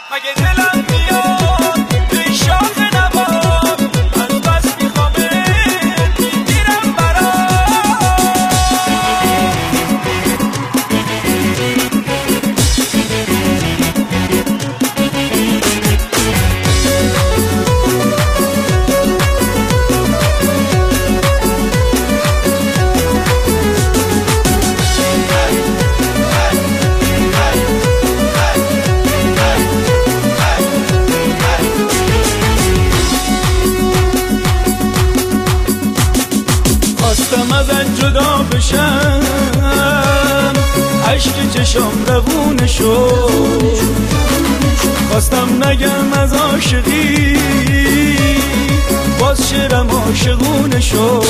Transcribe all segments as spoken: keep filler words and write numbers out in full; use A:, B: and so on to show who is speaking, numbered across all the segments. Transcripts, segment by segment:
A: مگه دلم میاد ای شاخ نوام، از بس میخوامه میگیرم برام. خواستم ازت جدا بشم، عشق چشام روونه شد. خواستم نگم از عاشقی، باز شعرم عاشقونه شد.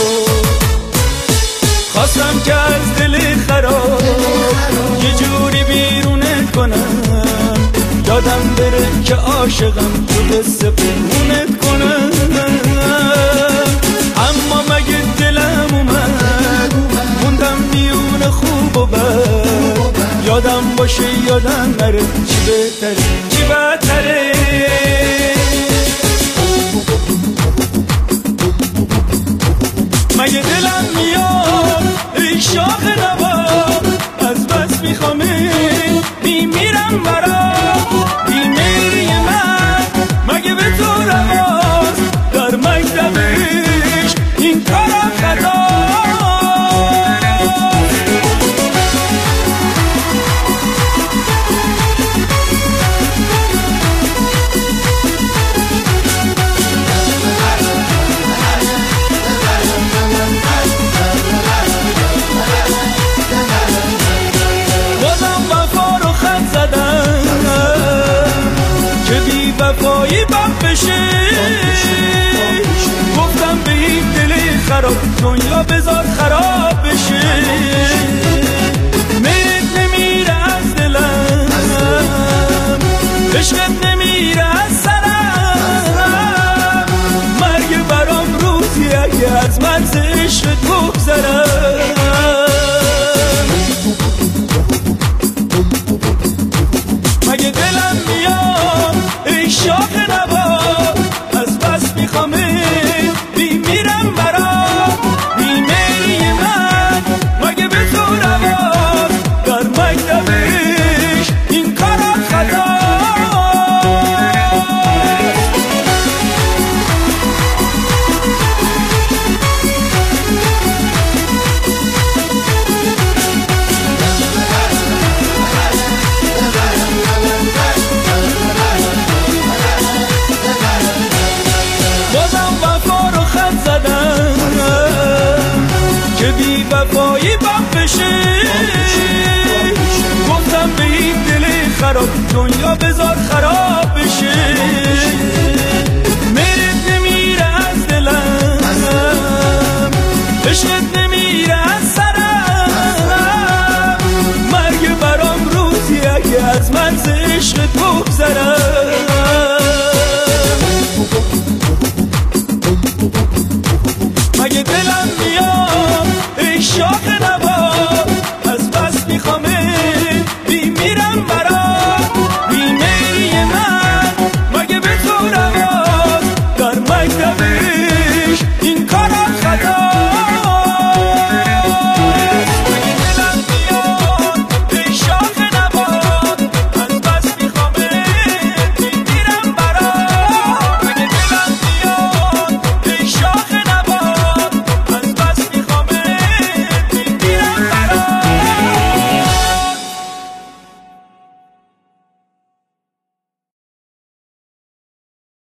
A: خواستم که از دل خراب یه جوری بیرونت کنم، یادم بره که عاشقم تو قصه پنهونت کنم. اما مگه دلم اومد موندم میون خوب و بد، یادم باشه یادم نره چی بهتره چی بدتره. مگه دلم میاد ای شاخ نوام، از بس میخوامه میمیرم برات. بیمیری من مگه به تو رواست، در مکتبش این کارم خطاست. وفایی باب بشه، گفتم به این دل خراب دنیا بذار خراب بشه. میت نمیره از دلم، عشقت نمیره از سرم. مرگ برام روزی اگه از مرز عشقت بگذرم. مگه دلم میاد ای شاخ نوام، از بس میخوامه بیمیرم برات. بیمیری من مگه به تو رواست، در مکتبش این کارم خطاست. بی وفایی باب بشه، گفتم به این دل خراب دنیا بذار خراب.